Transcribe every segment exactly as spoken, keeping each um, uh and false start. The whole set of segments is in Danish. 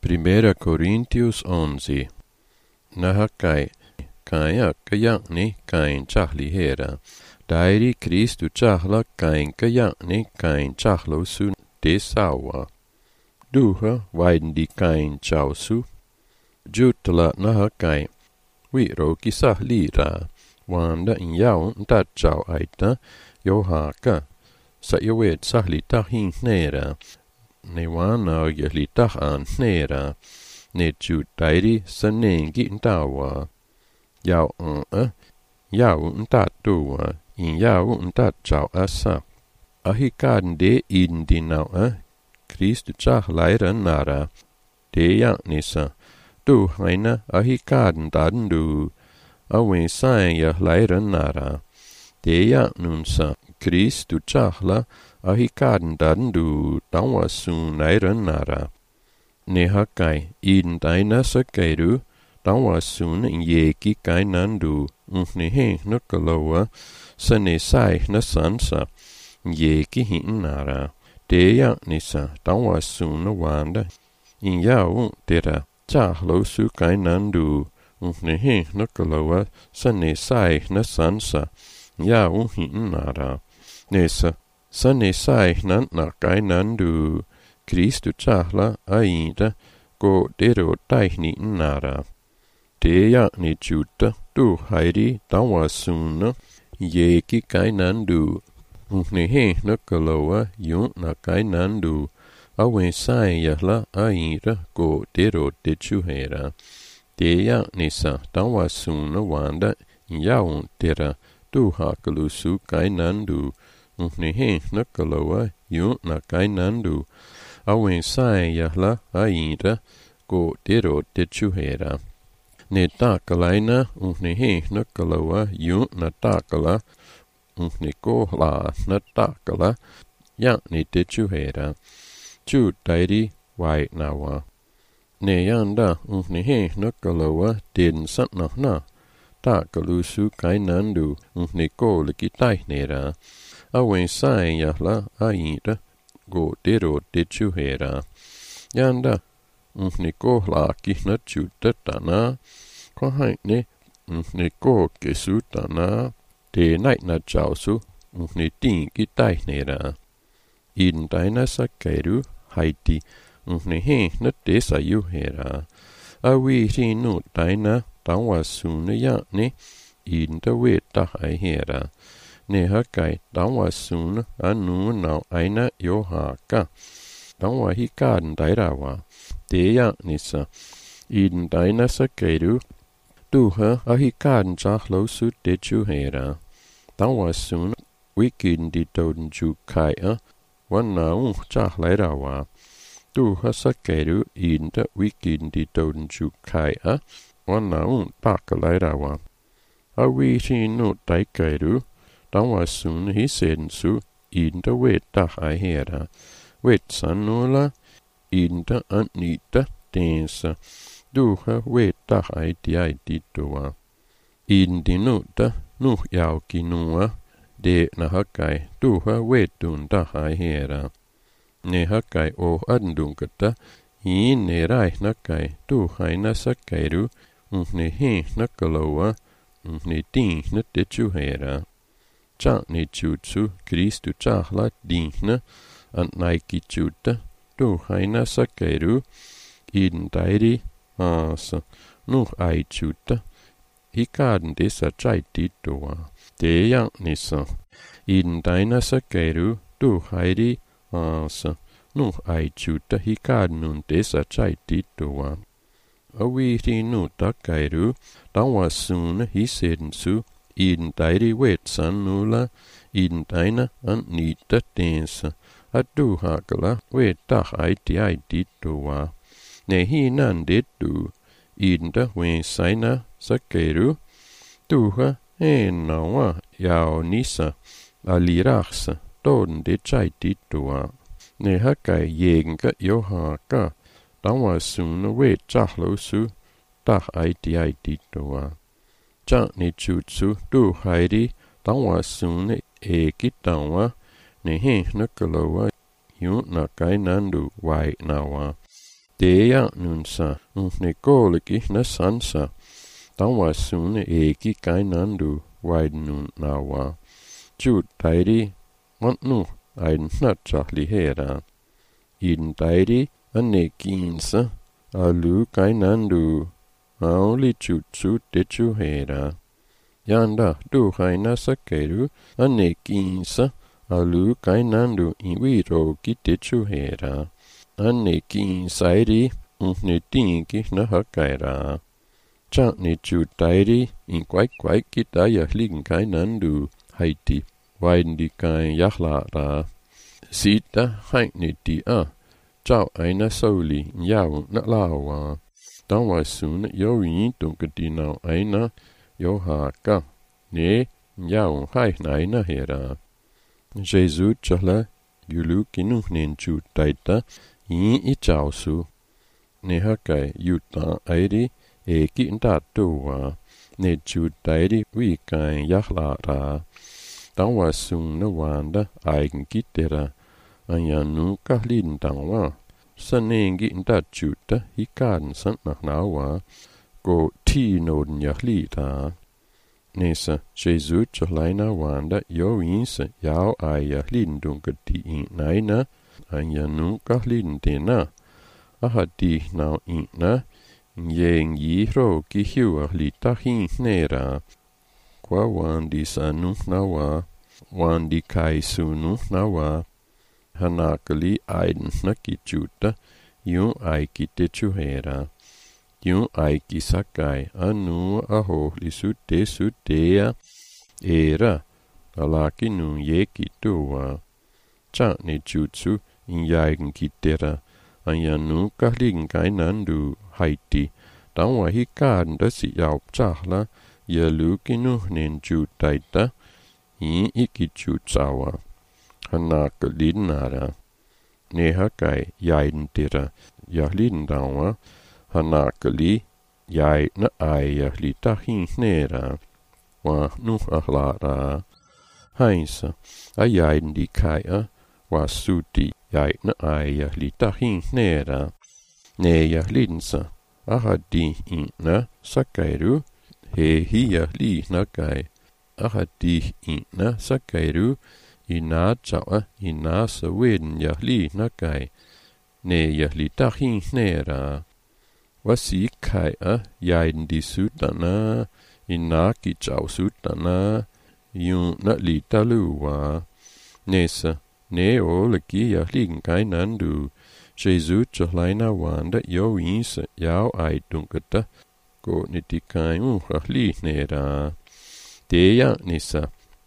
Primeira Coríntios onze. Nahakai, kain kayakni kain chahlihera. Dairi Kristu chahla kain kayakni kain chahlo sun desawa. Duha waindi kain chausu. Jutla nahakai. Wiro kisah lira. Wanda in yaun dat chau aita. Johaka. Sa jowet sahlita hin nera. Ne wana yelitah an nera. Ne jutairi sa nengi ndawa. Yau an yau ntatua. In yau ntat chau asa. Ahikan de indi nau Kristu chah laira nara. De ya nisa. Du haina ahikan dandu. Awen sain ya laira nara. De ya nunsa. Kristu chahla ahikan dandu tawa sun naira nara. Nehakai in daina sakairu tawa sun yeki kai nandu. Unnehe nukaloa sane sai na sansa yeki hin nara. Deya nisa tawa sun wanda. In yau tera chahlo su kai nandu. Unnehe nukaloa sane sai na sansa yau hin nara. Nesa, sane sai nan na kai nandu. Kristu chahla aida go dero taihni nara. Deya ni juta du hairi tawa suna yeki kai nandu. Unnehe nakaloa yun na kai nandu. Awen sai yahla aida go dero dechuhera. Deya nisa tawa suna wanda yaun tera du hakalusu kai nandu. Unnehe nakaloa yun na kai nandu. Awen sai yahla aida go dero dechuhera. Ne takalaina unnehe nakaloa yun na takala. Unne kohla na takala ya ne dechuhera. Chu dairi wai nawa. Ne yanda unnehe nakaloa den satna na. Takalusu kai nandu unne ko likitai nera. Awen sai yahla aida go dero dechuhera. Yanda unne ko laki na chutatana. Kwahaine unne ko kesutana. De nait na chausu unne tinki tainera. In daina sakairu haiti unne he na desa yuhera. Awi rinu daina tawa sune ya ne in da weta haihera. Ne hakai tawa sune anu nau aina yohaka. Tawa hikan dairawa. Deya nisa. In daina sakairu duha ahikan chahlo su dechuhera. Tawa sun wikin di donju kaya. Wana un chahlairawa. Duha sakairu in da wikin di donju kaya. Wana un takalairawa. Awi shinu taikairu. Tawa sun hisensu in da weta haihera. Wet sanula in da anita tensa. Duha weta haiti aititoa. In dinuta nuh yauki nua. De nahakai duha wetunda haihera. Ne hakai o andungata. In ne rai nakai duhai nasakairu. Unne he nakaloa. Unne din na dechuhera. Cha ne chutsu Kristu chahla dina. Ant naiki chuta. Duhai nasakairu. In dairi asa nuh ai chuta. Hikan desa chai titoa. Deya nisa. In daina sakairu du hairi asa nuh ai chuta hikan nun desa chai titoa. Awi rinu takairu tawa sun hisensu in dairi wet sanula in daina an nita tensa. Adu hakala wet tahai tiai titoa. Ne hinan dedu. In da wen saina sakairu. Duha e nawa yao nisa. Alirachsa don de chai titoa. Ne hakai yenga yohaka. Tawa sun we chahlo su. Tah aiti ai titoa. Cha ne chutsu du hairi. Tawa sun e kitawa. Ne he nakaloa. Yun na kai nandu wai nawa. Dea nunsa, unne kolegi na sansa. Tawa sune eki kainandu, waiden nun nawa. Jud dairi, want nu, aiden natjahli hera. Iden dairi, ane kinsa, alu kainandu, auli jutsu dechu hera. Yanda du haina sakeru, ane kinsa, alu kainandu inwiro ki dechu hera. Ane kinsa iri, unne tingi na hakaira. Cha ni ju dairi, in kwai kwai ki daya ligen kainandu, haiti, waiden di kain yahlara. Sita hain ni di a. Chao aina sauli yao na lawa. Tawa sun yo yin dunga di nao aina yo ha ka. Ne yao hai na aina hera. Jesu chala yulu kinu nen ju daita yin i chao su. Ne ha kai yuta airi e ki nda tuwa. Ne ju dairi wi kai yahla ra. Tawa sun na wanda aigen kitera. Ayanu kahlin tangwa. Sanengi nda juta hikan san nawa. Go ti noden yahlita. Nesa Jesu chalina wanda yo insa yao ay yahlin dunga di in naina. Ayanu kahlin tena. Ahadi nao ina. Yeng yihro ki hiwa lita hin nera. Kwa wandi sanu nawa. Wandi kai sunu nawa. Hanakali aiden na ki juta, yung ay ki techuhera. Yung ay ki sakai, anu aho li sute sutea, era, alaki nun ye ki tuwa. Cha ni jutsu, in yagen ki tera, ayanu kahling kainandu, haiti, tangwa hikan da si yaup chahla, yalu ki nu nen jutaita, in iki jutsawa. Hanakali nara. Neha kai yaiden tera, yahlin dawa, hanakali, yai na ai yahli tahin nera. Wa nu ahlara. Hainsa, a yaiden di kaya, wa suti, yai na ai yahli tahin nera. Ne yahlinsa, ahadi ina sakairu, he hi yahli na kai. Ahadi ina sakairu, ina chawa ina sawin yahli nakai ne yahli tahin nera wasi kai a yaiden di sutana ina ki chaw sutana yun na li taluwa nesa ne o laki yahli kai nandu Jesu chlaina wanda yo insa yao ai dunkata ko nitikai un yahli nera teya nesa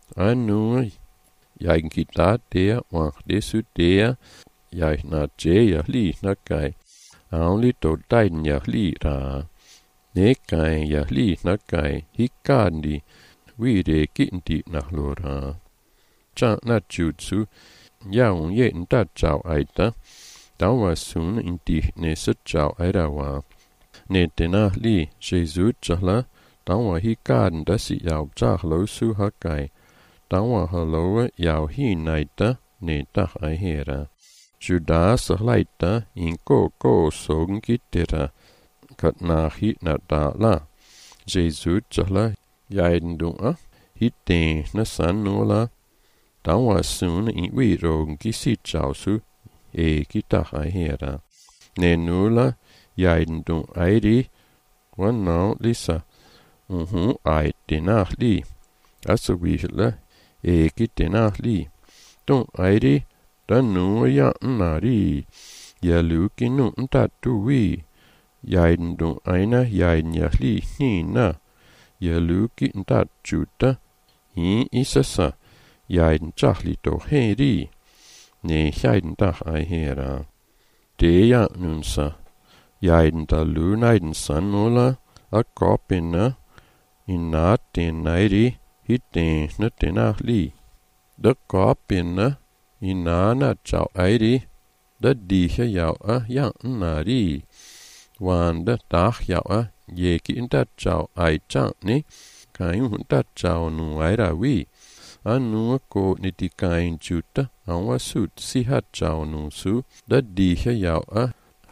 anu Yagen kita der og desu der, jeg na je li na kai, auli to daiden jeg li ra. Ne kai jeg li na kai, hikandi, vi de gindi na lora. Cha na jutsu, yaun ye nda chao aita, dawa sun indi ne se chao airawa. Ne tena li, Jesu chala, dawa hikanda si yao cha lo su ha kai. Tawa haloa yao hi naita ne ta ai hera. Juda sahlaita in ko ko song kitera. Kat na hi na ta la. Jesu chala yaiden dunga. Hite na san nola. Tawa sun in wi rong ki si chao su. E ki ta ai hera. Ne nula yaiden dung airi. Wan nao lisa. Uhu ai tena li. Aso wihla. E ki tena li. Tung airi, da nu ya nari. Ya lu ki nu nta tu wi. Yaiden dung aina yaiden ya li ni na. Ya lu ki nta juta. Hi isasa. Yaiden chak li to he ri. Ne yaiden tak ai hera. De ya nunsa. Yaiden da lu naiden san nola. A kopina. In na ten nairi. Hitten na tena li. Da kopina inana chao airi. Da diha yao a yang nari. Wanda tak yao a yeki inta chao ai chang ni. Kain hunta chao nu aira wi. Anu ko niti kain juta. Awa sut siha chao nu su. Da diha yao a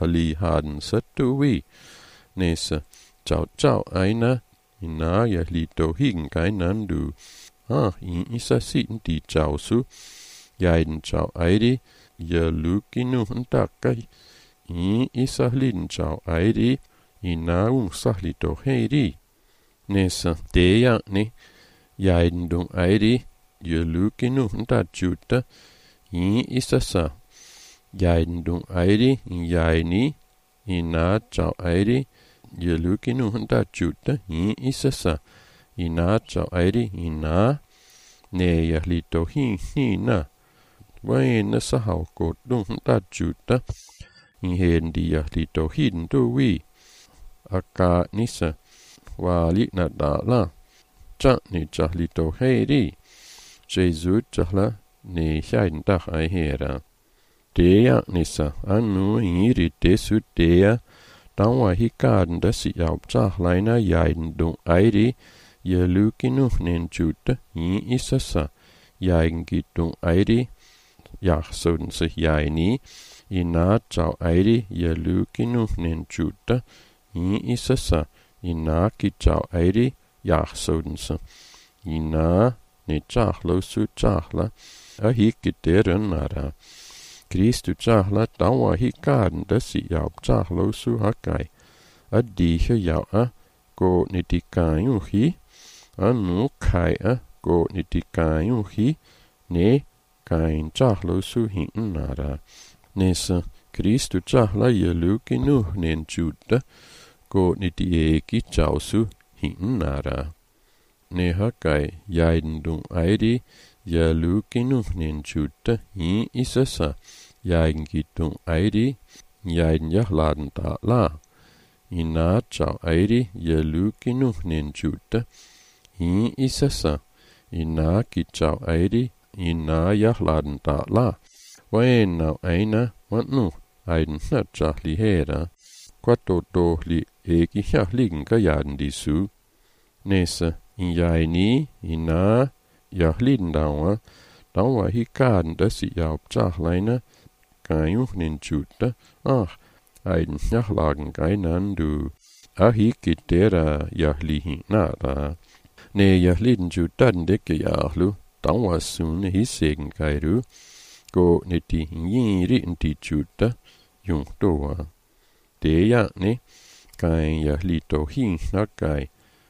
hali haden satuwi. Nesa chao chao aina ina ya li to hin kai nandu. Ah, in isa sin di chao su. Yaiden chao aidi ya lukinu huntakai. In isa lin chao aidi ina un sahli to heidi. Nesa deya ni yaiden dung aidi ya lukinu huntajuta. In isa sa. Yaiden dung aidi yaini ina chao aidi ya lukinu huntajuta. In isa sa. Ina chao aidi ina ne ya li to hin hina. Wain na sa hao ko dung huntajuta. In hen di ya li to hin do wi. Aka nisa wali na da la. Cha ni cha li to hei di. Jesu cha la ni shain ta hai hera. Deya nisa anu iri desu deya. Tang wa hi kan da si yao cha lai na yain dung ai di. Ya lukinu nen juta in isa sa. Yain gi dung ai di. Yak sun sa yaini. Ina chao ai di ya lukinu nen juta. In isa sa. Ina ki chao ai di. Yak sun sa. Ina ne chak lo su chak la. A hi ki deren nara. Kristu chak la tawa hi kan da si yao chak lo su hakai. A di he yao a. Ko ni di kanyu hi. A nu kai a. Ko ni di kanyu hi. Ne kain chak lo su hin nara. Nesa Kristu chak la ya lukinu nen juta. Ko ni di eki chao su hin nara. Ne hakai yaiden dung aidi ya lukinu nen juta in isa sa. Yaiden gi dung aidi yaiden ya laden ta la. Ina chao aidi ya lukinu nen juta in isa sa. Ina ki chao aidi ina ya laden ta la. Wain nao aina wanu aiden na cha li hera. Kwa to to li eki ya ligen ka yaden di su. Nesa in yaini ina ya liden dawa. Dawa hi kan da si yao cha lai na. Kayu nen juta. Ah, aiden ya lagen kai nandu. A hi ki dera ya li hin nara. Ne ya liden juta ndeke ya lu. Dawa sun hi segen kai ru. Go ne di yin ri di juta. Yung doa. Deya ne. Kai ya li to hin na kai.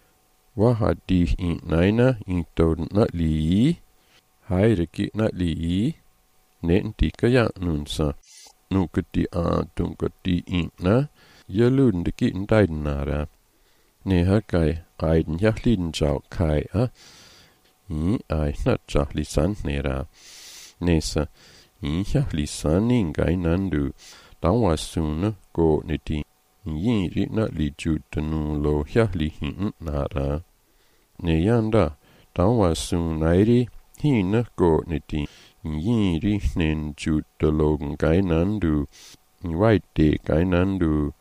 Waha di in naina in to na li. Hai reki na li. Nen di kaya nun sa. Nu ka di a tung ka di in na. Ya lun de ki in daiden nara. Ne ha kai aiden ya lin chao kai a. I ai na cha li san nera. Nesa. I ya li san in gai nandu. Tawa sun go ne di. Yin ri na li ju tanu lo ya li hin nara. Ne yanda. Tawa sun nairi. Hi na go ne di. Yin ri nen ju de lo gai nandu. Wai de gai nandu.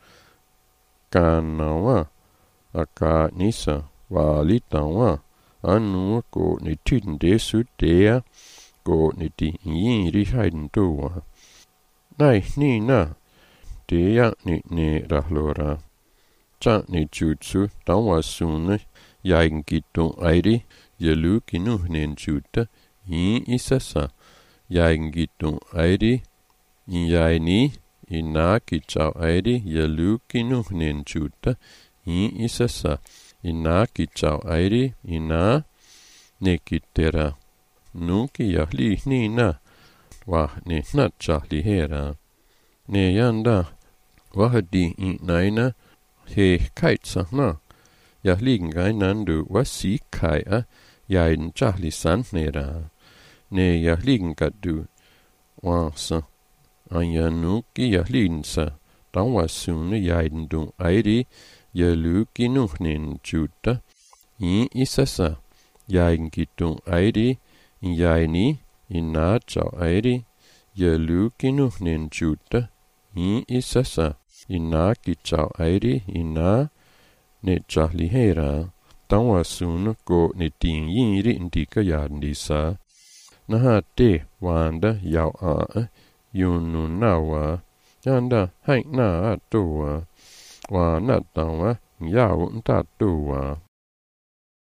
Ka na wa. Aka nisa. Wa li ta wa. Anu go ne tin de su dea. Go ne di yin ri haiden do wa. Nai ni na. Deya ni ne rahlora. Cha ni jutsu. Tawa sun yain gi dung aidi. Ya lukinu nen juta. In isa sa. Yain gi dung aidi. In yaini. Ina ki chao aidi. Ya lukinu nen juta. In isa sa. Ina ki chao aidi. Ina ne ki tera. Nu ki ya li ni na. Wah ne na cha li hera. Ne yanda. Wah di in naina. He kait sa na. Ya ligen gai nandu. Wa si kai a. Yaiden cha li san nera. Ne ya ligen gadu. Wa sa. Anya nu ki ya ligen sa. Tawa sun yaiden dung aidi. Ya lukinu nen juta. In isa sa. Yaiden gi dung aidi. In yaini. Ina chao aidi. Ya lukinu nen juta. In isa sa. Ina ki chao aidi. Ina ne cha li hera. Tawa sun go ne ting yin ri ndi ka yaden di sa. Naha te wanda yao a. Yun nu na wa. Janda häng na tua. Wa natawa yaun tatua.